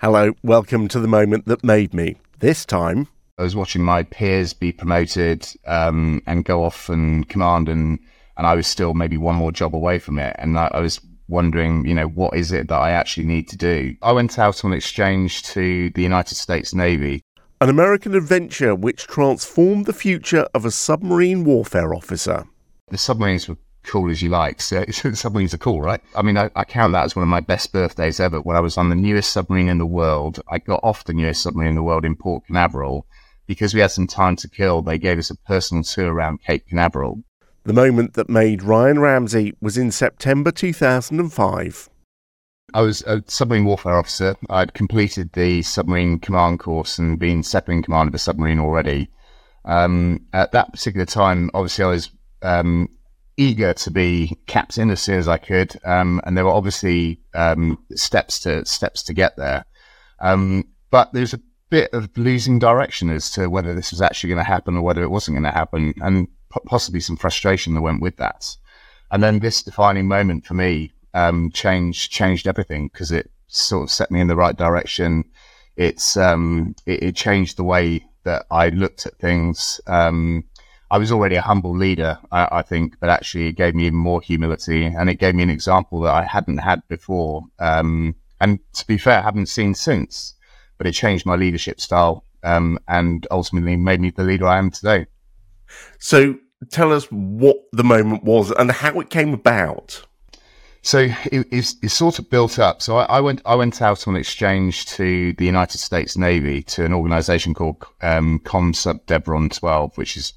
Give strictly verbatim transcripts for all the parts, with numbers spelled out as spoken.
Hello, welcome to the moment that made me. This time, I was watching my peers be promoted um, and go off and command, and, and I was still maybe one more job away from it. And I, I was wondering, you know, what is it that I actually need to do? I went out on exchange to the United States Navy. An American adventure which transformed the future of a submarine warfare officer. The submarines were cool as you like. So submarines are cool, right? I mean, I, I count that as one of my best birthdays ever. When I was on the newest submarine in the world, I got off the newest submarine in the world in Port Canaveral. Because we had some time to kill, they gave us a personal tour around Cape Canaveral. The moment that made Ryan Ramsey was in September two thousand five. I was a submarine warfare officer. I'd completed the submarine command course and been second in command of a submarine already. Um, at that particular time, obviously, I was um, eager to be captain as soon as I could, um, and there were obviously um, steps to steps to get there. Um, but there's a bit of losing direction as to whether this was actually going to happen or whether it wasn't going to happen, and p- possibly some frustration that went with that. And then this defining moment for me um, changed changed everything, because it sort of set me in the right direction. It's um, it, it changed the way that I looked at things. Um, I was already a humble leader, I, I think, but actually it gave me even more humility, and it gave me an example that I hadn't had before. Um, and to be fair, I haven't seen since. But it changed my leadership style um, and ultimately made me the leader I am today. So tell us what the moment was and how it came about. So it, it's, it's sort of built up. So I, I went I went out on exchange to the United States Navy, to an organisation called um, COMSUBDEVRON twelve, which is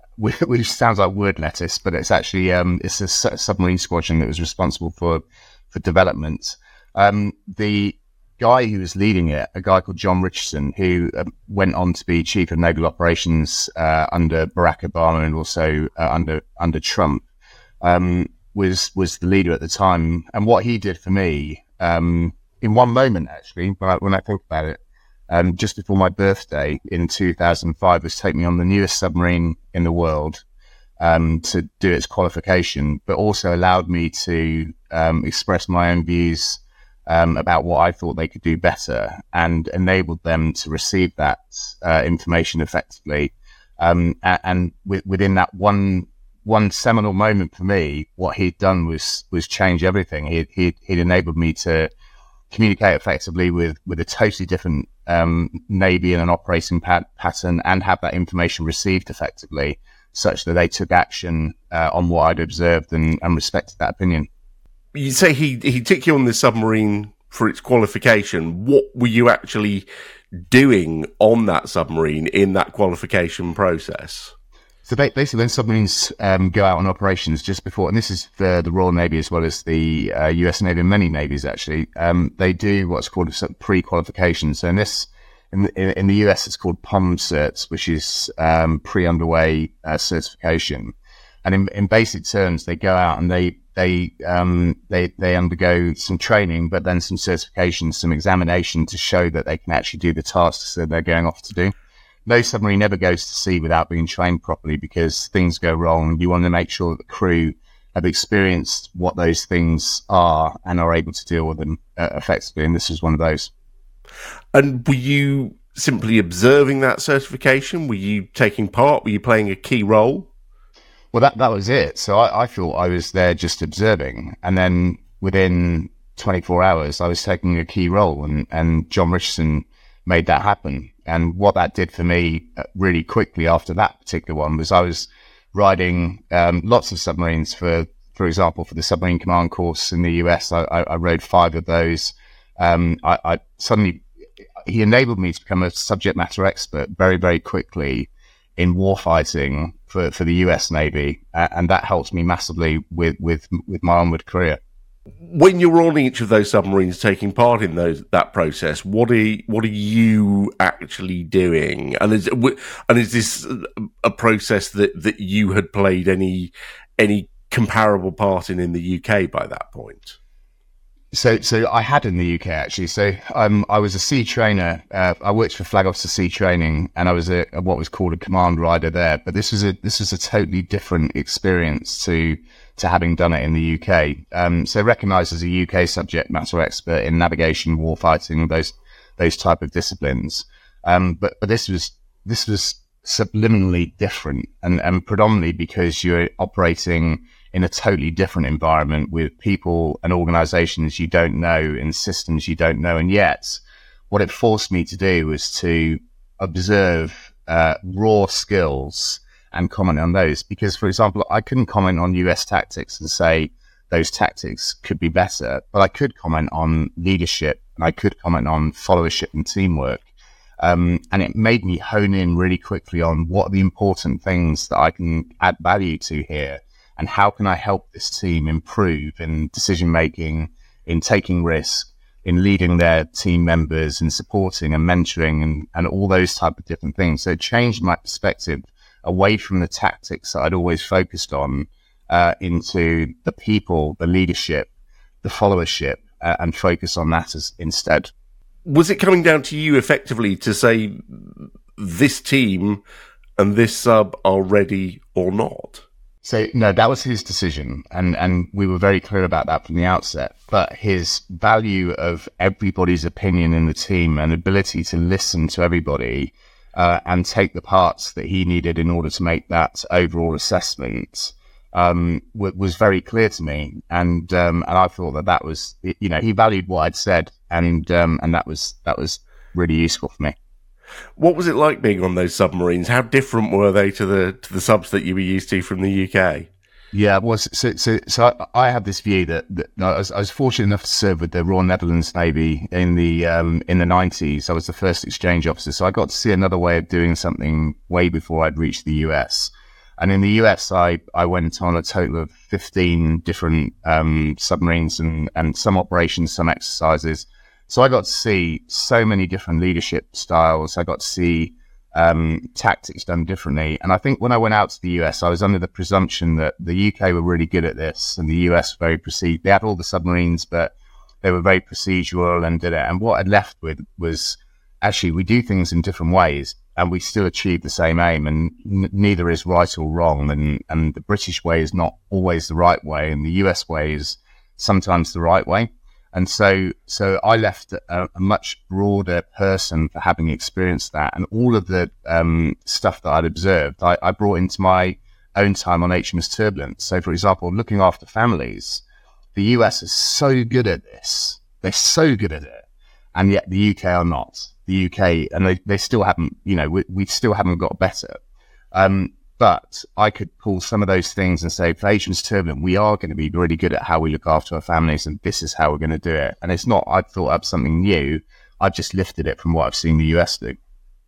which sounds like word lettuce, but it's actually um, it's a submarine squadron that was responsible for for development. Um, the guy who was leading it, a guy called John Richardson, who uh, went on to be Chief of Naval Operations uh, under Barack Obama and also uh, under under Trump, um, was was the leader at the time. And what he did for me, um, in one moment actually, when I, when I think about it, um, just before my birthday in two thousand five, was take me on the newest submarine in the world um, to do its qualification, but also allowed me to um, express my own views Um, about what I thought they could do better, and enabled them to receive that uh, information effectively. Um, and and w- within that one one seminal moment for me, what he'd done was was change everything. He'd, he'd, he'd enabled me to communicate effectively with, with a totally different um, Navy and an operating pat- pattern, and have that information received effectively, such that they took action uh, on what I'd observed and, and respected that opinion. You say he, he took you on this submarine for its qualification. What were you actually doing on that submarine in that qualification process? So basically, when submarines um, go out on operations just before, and this is for the Royal Navy as well as the uh, U S Navy and many navies actually, um, they do what's called a pre-qualification. So in this, in the, in the U S, it's called P O M certs, which is um, pre-underway uh, certification. And in, in basic terms, they go out and they they um, they they undergo some training, but then some certification, some examination to show that they can actually do the tasks that they're going off to do. No submarine ever goes to sea without being trained properly, because things go wrong. You want to make sure that the crew have experienced what those things are and are able to deal with them uh, effectively. And this is one of those. And were you simply observing that certification? Were you taking part? Were you playing a key role? Well, that, that was it. So I, I thought I was there just observing. And then within twenty-four hours, I was taking a key role, and, and John Richardson made that happen. And what that did for me really quickly after that particular one was I was riding um, lots of submarines for, for example, for the submarine command course in the U S. I, I, I rode five of those. Um, I, I suddenly, he enabled me to become a subject matter expert very, very quickly in warfighting for, for the U S Navy, uh, and that helped me massively with, with, with my onward career. When you're on each of those submarines taking part in those that process, what are what are you actually doing? And is and is this a process that, that you had played any any comparable part in in the U K by that point? So, so I had in the U K actually. So, um, I was a sea trainer. Uh, I worked for Flag Officer Sea Training, and I was a, a what was called a command rider there. But this was a this was a totally different experience to to having done it in the U K. Um, so, recognised as a U K subject matter expert in navigation, warfighting, those those type of disciplines. Um, but but this was this was subliminally different, and, and predominantly because you're operating in a totally different environment with people and organizations you don't know and systems you don't know. And yet what it forced me to do was to observe uh, raw skills and comment on those. Because, for example, I couldn't comment on U S tactics and say those tactics could be better, but I could comment on leadership, and I could comment on followership and teamwork. Um, and it made me hone in really quickly on what are the important things that I can add value to here, and how can I help this team improve in decision making, in taking risk, in leading their team members, and supporting and mentoring, and, and all those type of different things. So it changed my perspective away from the tactics that I'd always focused on uh, into the people, the leadership, the followership, uh, and focus on that as instead. Was it coming down to you effectively to say this team and this sub are ready or not? So no, that was his decision, and, and we were very clear about that from the outset. But his value of everybody's opinion in the team and ability to listen to everybody uh, and take the parts that he needed in order to make that overall assessment um, w- was very clear to me. And um, and I thought that that was, you know, he valued what I'd said, and um, and that was that was really useful for me. What was it like being on those submarines? How different were they to the to the subs that you were used to from the U K? Yeah, well, so so, so I, I have this view that, that I, was, I was fortunate enough to serve with the Royal Netherlands Navy in the um, in the nineties. I was the first exchange officer, so I got to see another way of doing something way before I'd reached the U S. And in the U S, I, I went on a total of fifteen different um, submarines and, and some operations, some exercises. So I got to see so many different leadership styles. I got to see um, tactics done differently. And I think when I went out to the U S, I was under the presumption that the U K were really good at this and the U S very proceed. They had all the submarines, but they were very procedural and did it. And what I'd left with was actually we do things in different ways and we still achieve the same aim, and n- neither is right or wrong. And, and the British way is not always the right way, and the U S way is sometimes the right way. And so, so I left a, a much broader person for having experienced that, and all of the um, stuff that I'd observed, I, I brought into my own time on H M S Turbulence. So, for example, looking after families, the U S is so good at this; they're so good at it, and yet the U K are not. The U K, and they, they still haven't, you know, we, we still haven't got better. Um, But I could pull some of those things and say, for H M S Turbulent, we are going to be really good at how we look after our families, and this is how we're going to do it. And it's not, I've thought up something new. I've just lifted it from what I've seen the U S do.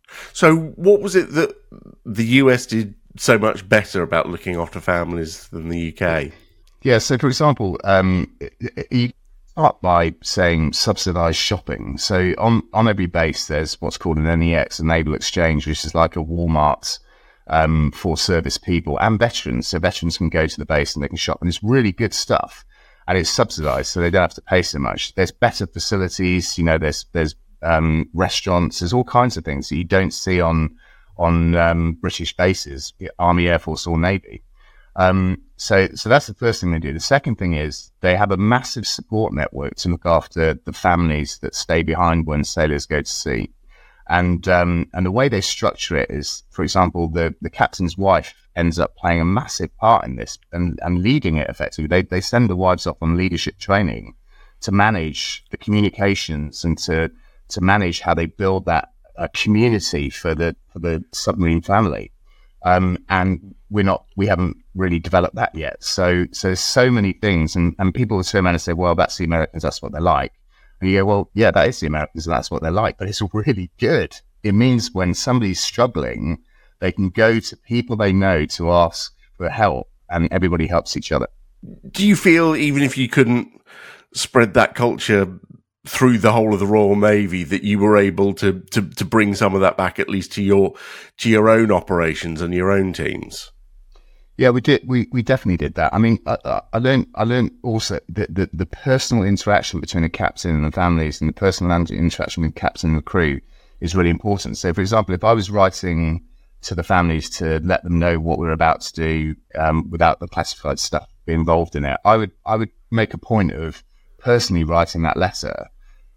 So what was it that the U S did so much better about looking after families than the U K? Yeah, so for example, um, you start by saying subsidised shopping. So on, on every base, there's what's called an N E X, a Naval Exchange, which is like a Walmart Um, for service people and veterans. So veterans can go to the base and they can shop, and it's really good stuff, and it's subsidized, so they don't have to pay so much. There's better facilities, you know, there's there's um, restaurants, there's all kinds of things that you don't see on on um, British bases, Army, Air Force or Navy. Um, so so that's the first thing they do. The second thing is they have a massive support network to look after the families that stay behind when sailors go to sea. And um, and the way they structure it is, for example, the, the captain's wife ends up playing a massive part in this and, and leading it effectively. They they send the wives off on leadership training to manage the communications and to to manage how they build that uh, community for the for the submarine family. Um, and we're not we haven't really developed that yet. So so there's so many things, and, and people will turn around and say, well, that's the Americans, that's what they're like. And you go, well, yeah, that is the Americans, and that's what they're like, but it's really good. It means when somebody's struggling, they can go to people they know to ask for help, and everybody helps each other. Do you feel, even if you couldn't spread that culture through the whole of the Royal Navy, that you were able to, to, to bring some of that back, at least to your to your own operations and your own teams? Yeah, we did. We, we definitely did that. I mean, I, I learned. I learned also that the, the personal interaction between the captain and the families, and the personal interaction with the captain and the crew, is really important. So, for example, if I was writing to the families to let them know what we're about to do, um, without the classified stuff being involved in it, I would I would make a point of personally writing that letter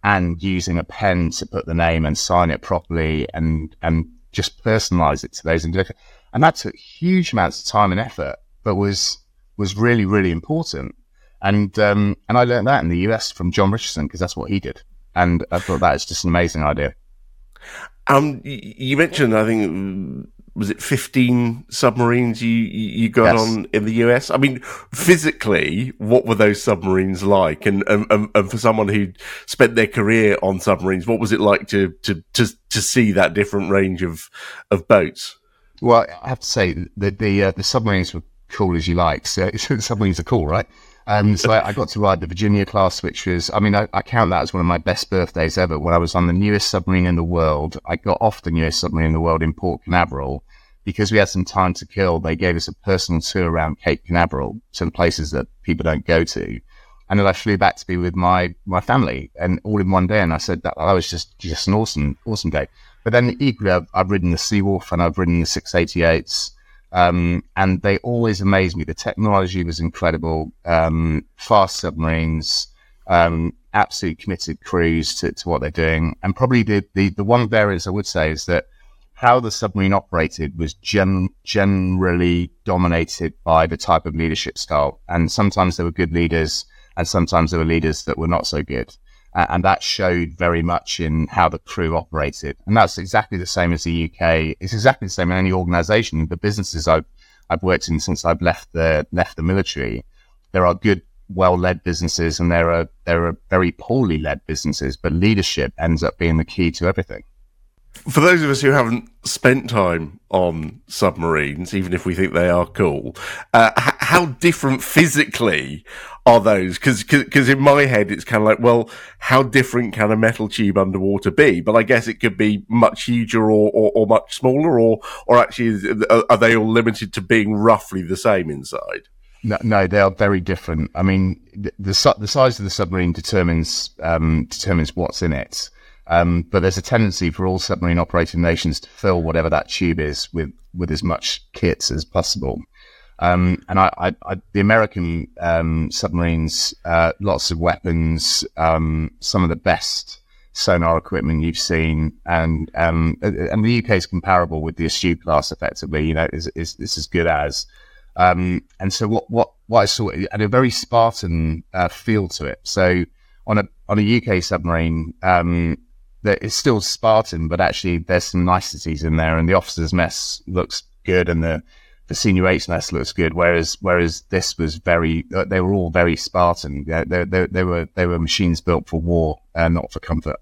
and using a pen to put the name and sign it properly and, and just personalize it to those individuals. And that took huge amounts of time and effort, but was, was really, really important. And, um, and I learned that in the U S from John Richardson, because that's what he did. And I thought that is just an amazing idea. Um, you mentioned, I think, was it fifteen submarines you, you got yes. on in the U S? I mean, physically, what were those submarines like? And, and, and for someone who spent their career on submarines, what was it like to, to, to, to see that different range of, of boats? Well, I have to say that the, uh, the submarines were cool as you like. So submarines are cool, right? Um, so I, I got to ride the Virginia class, which was, I mean, I, I count that as one of my best birthdays ever. When I was on the newest submarine in the world, I got off the newest submarine in the world in Port Canaveral. Because we had some time to kill, they gave us a personal tour around Cape Canaveral, some places that people don't go to. And then I flew back to be with my, my family, and all in one day. And I said that, that was just, just an awesome, awesome day. But then equally, I've, I've ridden the Seawolf and I've ridden the six eighty-eights. Um, and they always amaze me. The technology was incredible. Um, fast submarines, um, absolutely committed crews to, to what they're doing. And probably the, the, the one variance I would say is that how the submarine operated was gen- generally dominated by the type of leadership style. And sometimes there were good leaders and sometimes there were leaders that were not so good. Uh, and that showed very much in how the crew operated. And that's exactly the same as the U K. It's exactly the same in any organization. The businesses I've, I've worked in since I've left the, left the military, there are good, well-led businesses and there are, there are very poorly led businesses, but leadership ends up being the key to everything. For those of us who haven't spent time on submarines, even if we think they are cool, uh, h- how different physically are those? Because because in my head, it's kind of like, well, how different can a metal tube underwater be? But I guess it could be much huger or, or, or much smaller, or or actually, are they all limited to being roughly the same inside? No, no, they are very different. I mean, the the, the size of the submarine determines um, determines what's in it. Um, but there's a tendency for all submarine operating nations to fill whatever that tube is with, with as much kit as possible. Um, and I, I, I, the American um, submarines, uh, lots of weapons, um, some of the best sonar equipment you've seen, and um, and the U K is comparable with the Astute class. Effectively, you know, is is this as good as. Um, and so what what what I saw had a very Spartan uh, feel to it. So on a on a U K submarine. Um, that it's still Spartan, but actually there's some niceties in there, and the officers' mess looks good, and the, the senior eight's mess looks good. Whereas whereas this was very, they were all very Spartan. They, they, they, they were they were machines built for war, and uh, not for comfort.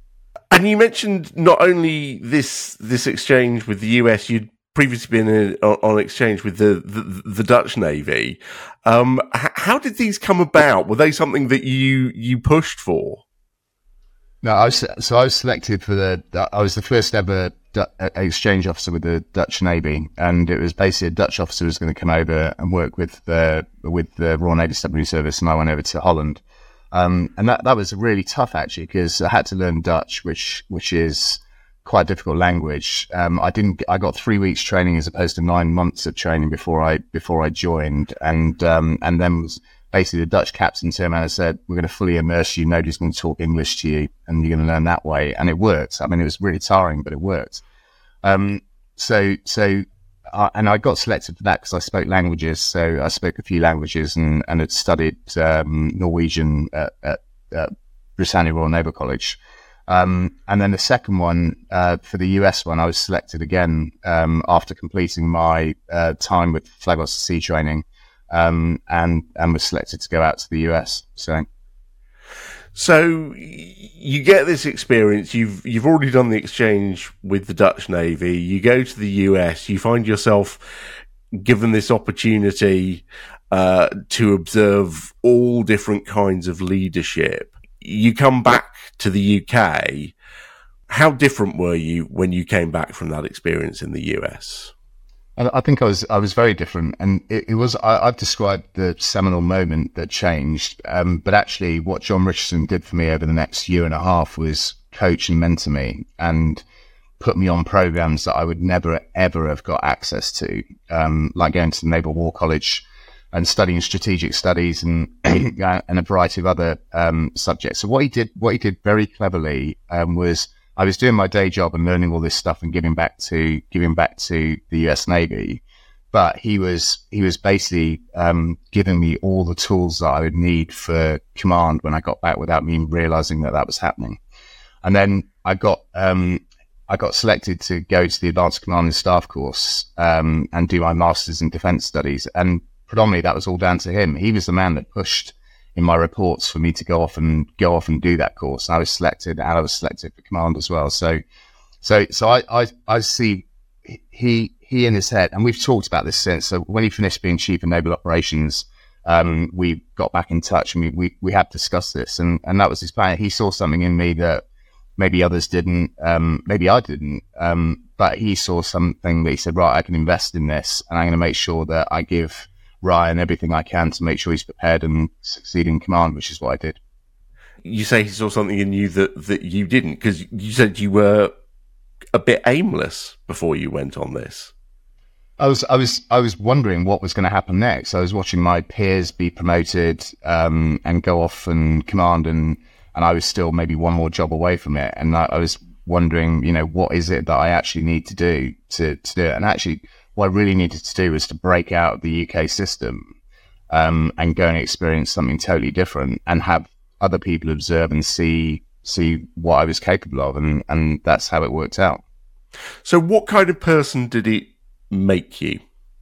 And you mentioned not only this this exchange with the U S, you'd previously been in, on, on exchange with the the, the Dutch Navy. Um, h- how did these come about? Were they something that you you pushed for? No, I was, so I was selected for the, I was the first ever du- exchange officer with the Dutch Navy, and it was basically a Dutch officer who was going to come over and work with the, with the Royal Navy Submarine Service, and I went over to Holland. Um, and that, that was really tough actually, because I had to learn Dutch, which, which is quite a difficult language. Um, I didn't, I got three weeks training as opposed to nine months of training before I, before I joined. And, um, and then was, basically the Dutch captain turned around and said, we're going to fully immerse you. Nobody's going to talk English to you and you're going to learn that way. And it worked. I mean, it was really tiring, but it worked. Um, so, so, uh, and I got selected for that because I spoke languages. So I spoke a few languages and, and had studied, um, Norwegian at, at, at Britannia Royal Naval College. Um, and then the second one, uh, for the U S one, I was selected again, um, after completing my, uh, time with Flag Officer Sea Training. Um, and, and was selected to go out to the U S. So, so you get this experience. You've, you've already done the exchange with the Dutch Navy. You go to the U S, you find yourself given this opportunity, uh, to observe all different kinds of leadership. You come back to the U K. How different were you when you came back from that experience in the U S? I think I was I was very different, and it, it was I, I've described the seminal moment that changed. Um, but actually, what John Richardson did for me over the next year and a half was coach and mentor me, and put me on programs that I would never ever have got access to, um, like going to the Naval War College, and studying strategic studies and and a variety of other um, subjects. So what he did, what he did very cleverly um, was I was doing my day job and learning all this stuff and giving back to giving back to the U S Navy, but he was he was basically um, giving me all the tools that I would need for command when I got back without me realizing that that was happening. And then I got um, I got selected to go to the Advanced Command and Staff course um, and do my Masters in Defence Studies, and predominantly that was all down to him. He was the man that pushed in my reports for me to go off and go off and do that course. I was selected, and I was selected for command as well. So, so, so I, I, I see he, he in his head, and we've talked about this since. So when he finished being chief of naval operations, um, we got back in touch and we, we, we had discussed this, and, and that was his plan. He saw something in me that maybe others didn't, um, maybe I didn't, um, but he saw something that he said, right, I can invest in this, and I'm going to make sure that I give Ryan everything I can to make sure he's prepared and succeed in command, which is what I did. You say he saw something in you that, that you didn't, because you said you were a bit aimless before you went on this. I was, I was, I was wondering what was going to happen next. I was watching my peers be promoted um, and go off and command, and and I was still maybe one more job away from it. And I, I was wondering, you know, what is it that I actually need to do to to do it? And actually, what I really needed to do was to break out of the U K system um, and go and experience something totally different and have other people observe and see see what I was capable of. And, and that's how it worked out. So what kind of person did it make you?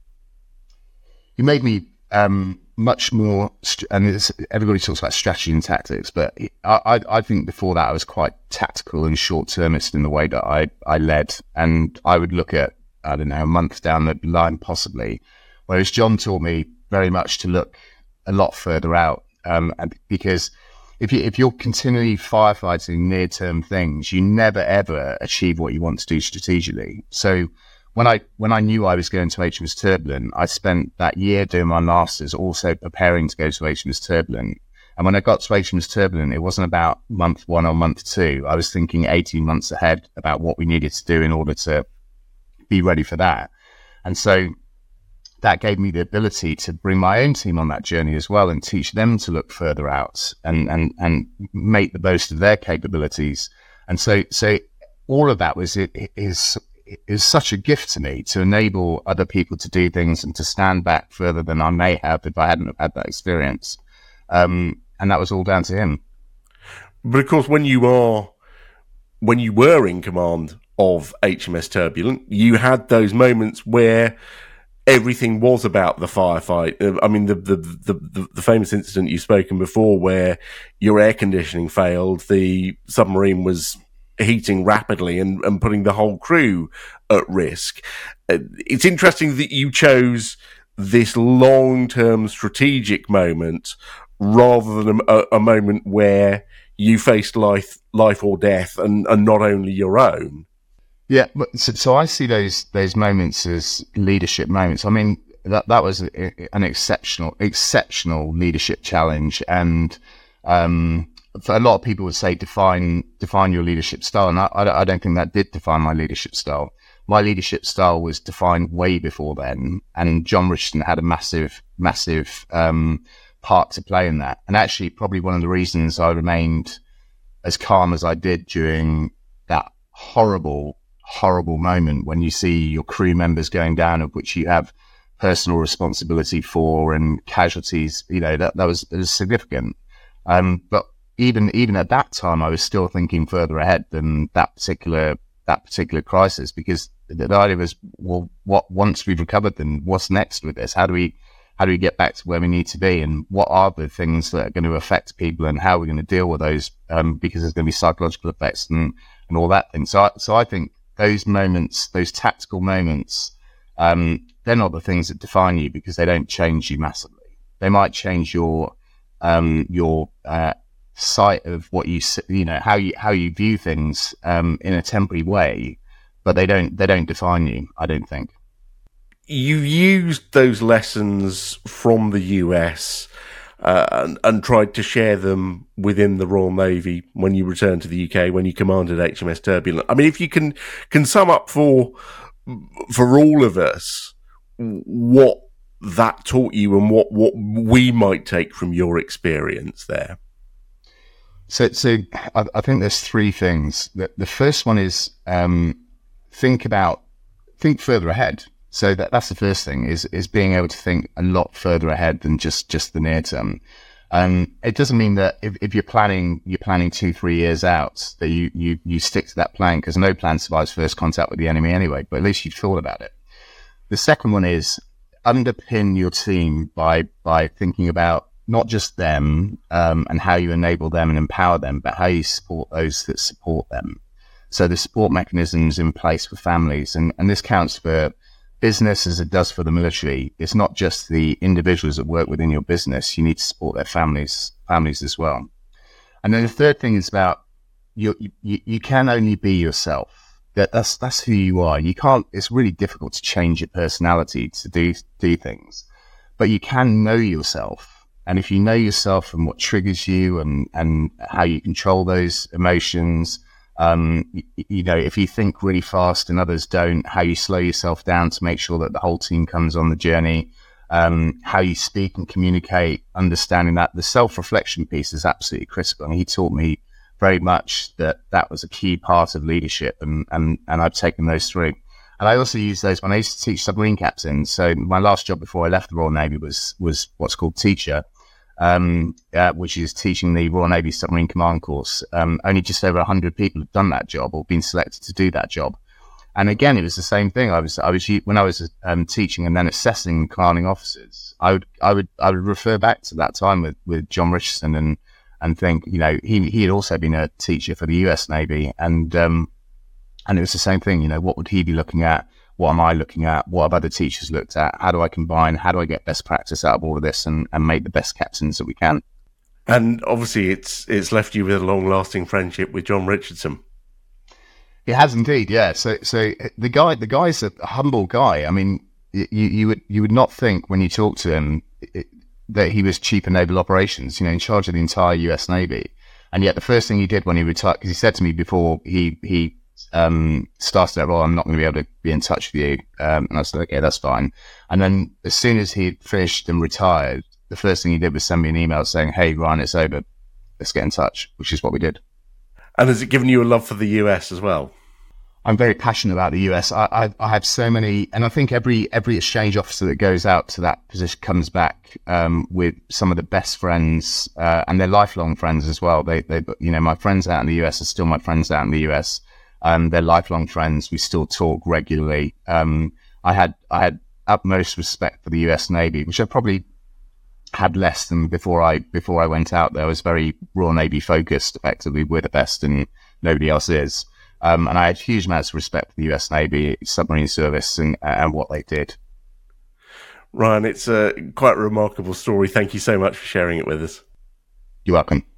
He made me um, much more, and it's, everybody talks about strategy and tactics, but I, I, I think before that I was quite tactical and short-termist in the way that I, I led. And I would look at, I don't know, a month down the line possibly, whereas John taught me very much to look a lot further out, um, because if, you, if you're continually firefighting near-term things, you never, ever achieve what you want to do strategically. So when I when I knew I was going to H M S Turbulent, I spent that year doing my Masters also preparing to go to H M S Turbulent. And when I got to H M S Turbulent, it wasn't about month one or month two. I was thinking eighteen months ahead about what we needed to do in order to be ready for that. And so that gave me the ability to bring my own team on that journey as well and teach them to look further out and, and, and make the most of their capabilities. And so, so all of that was, it is, is such a gift to me to enable other people to do things and to stand back further than I may have if I hadn't have had that experience. Um, and that was all down to him. But of course, when you are, when you were in command of H M S Turbulent, you had those moments where everything was about the firefight. I mean, the, the, the, the, the famous incident you've spoken before where your air conditioning failed, the submarine was heating rapidly and, and putting the whole crew at risk. It's interesting that you chose this long-term strategic moment rather than a, a moment where you faced life, life or death, and, and not only your own. Yeah, but so, so I see those those moments as leadership moments. I mean, that that was a, an exceptional exceptional leadership challenge, and um, for a lot of people would say define define your leadership style, and I, I don't think that did define my leadership style. My leadership style was defined way before then, and John Richardson had a massive massive um, part to play in that. And actually, probably one of the reasons I remained as calm as I did during that horrible. horrible moment when you see your crew members going down, of which you have personal responsibility for, and casualties, you know, that, that was, that was significant. Um, but even, even at that time, I was still thinking further ahead than that particular, that particular crisis, because the, the idea was, well, what, once we've recovered, then what's next with this? How do we, how do we get back to where we need to be? And what are the things that are going to affect people, and how are we going to deal with those? Um, because there's going to be psychological effects and, and all that thing. So I, so I think, those moments, those tactical moments, um, they're not the things that define you, because they don't change you massively. They might change your um, your uh, sight of what you you know how you how you view things um, in a temporary way, but they don't they don't define you, I don't think. You used those lessons from the U S Uh, and, and tried to share them within the Royal Navy when you returned to the U K, when you commanded H M S Turbulent. I mean, if you can can sum up for for all of us what that taught you and what, what we might take from your experience there? So, so I, I think there's three things. The, the first one is um, think about, think further ahead. So that, that's the first thing is, is being able to think a lot further ahead than just, just the near term. Um, it doesn't mean that if, if you're planning, you're planning two, three years out, that you, you, you stick to that plan, because no plan survives first contact with the enemy anyway, but at least you've thought about it. The second one is underpin your team by, by thinking about not just them, um, and how you enable them and empower them, but how you support those that support them. So the support mechanisms in place for families, and, and this counts for business as it does for the military. It's not just the individuals that work within your business. You need to support their families, families as well. And then the third thing is about you, you, you can only be yourself. That, that's, that's who you are. You can't, it's really difficult to change your personality to do, do things, but you can know yourself. And if you know yourself and what triggers you and, and how you control those emotions, um, you, you know, if you think really fast and others don't, how you slow yourself down to make sure that the whole team comes on the journey, um, how you speak and communicate, understanding that the self-reflection piece is absolutely critical. And he taught me very much that that was a key part of leadership, and, and, and I've taken those through. And I also use those when I used to teach submarine captains. So my last job before I left the Royal Navy was was what's called teacher, um, uh, which is teaching the Royal Navy Submarine Command course. Um, only just over one hundred people have done that job or been selected to do that job. And again, it was the same thing. I was I was when I was um, teaching and then assessing commanding officers, I would I would I would refer back to that time with, with John Richardson and and think, you know, he he had also been a teacher for the U S Navy, and um, and it was the same thing. You know, what would he be looking at? What am I looking at? What have other teachers looked at? How do I combine? How do I get best practice out of all of this and, and make the best captains that we can? And obviously, it's it's left you with a long-lasting friendship with John Richardson. It has indeed, yeah. So so the guy the guy's a humble guy. I mean, you you would you would not think when you talk to him it, that he was Chief of Naval Operations, you know, in charge of the entire U S Navy. And yet the first thing he did when he retired, because he said to me before he he um, started that role, I'm not going to be able to be in touch with you. Um, and I said, okay, that's fine. And then as soon as he finished and retired, the first thing he did was send me an email saying, hey, Ryan, it's over. Let's get in touch, which is what we did. And has it given you a love for the U S as well? I'm very passionate about the U S. I, I, I have so many, and I think every every exchange officer that goes out to that position comes back um, with some of the best friends, uh, and they're lifelong friends as well. They, they, you know, my friends out in the U S are still my friends out in the U S. Um, they're lifelong friends. We still talk regularly. Um, I had I had utmost respect for the U S Navy, which I probably had less than before I before I went out there. I was very Royal Navy focused. Effectively, we're the best, and nobody else is. Um, and I had huge amounts of respect for the U S Navy, submarine service, and, and what they did. Ryan, it's a quite a remarkable story. Thank you so much for sharing it with us. You're welcome.